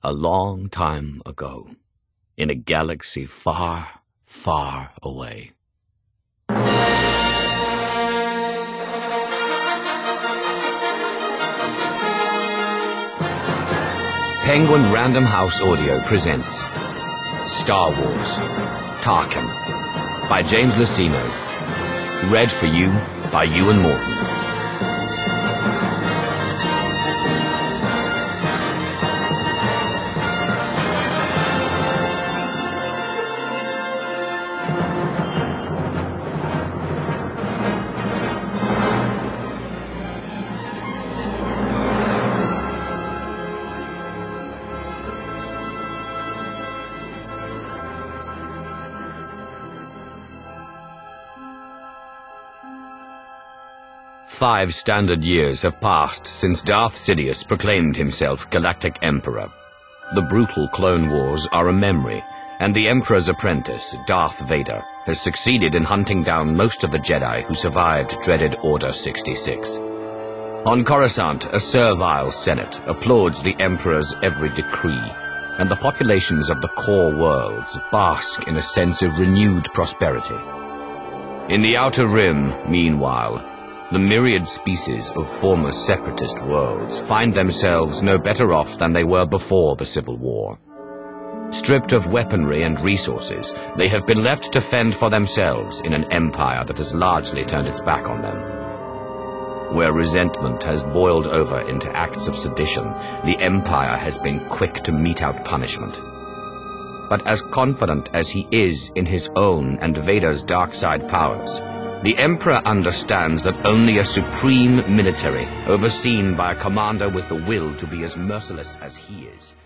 A long time ago, in a galaxy far, far away. Penguin Random House Audio presents Star Wars, Tarkin, by James Luceno. Read for you by Ewan Morton. 5 standard years have passed since Darth Sidious proclaimed himself Galactic Emperor. The brutal Clone Wars are a memory, and the Emperor's apprentice, Darth Vader, has succeeded in hunting down most of the Jedi who survived dreaded Order 66. On Coruscant, a servile Senate applauds the Emperor's every decree, and the populations of the core worlds bask in a sense of renewed prosperity. In the Outer Rim, meanwhile, the myriad species of former separatist worlds find themselves no better off than they were before the Civil War. Stripped of weaponry and resources, they have been left to fend for themselves in an empire that has largely turned its back on them. Where resentment has boiled over into acts of sedition, the Empire has been quick to mete out punishment. But as confident as he is in his own and Vader's dark side powers, the Emperor understands that only a supreme military, overseen by a commander with the will to be as merciless as he is,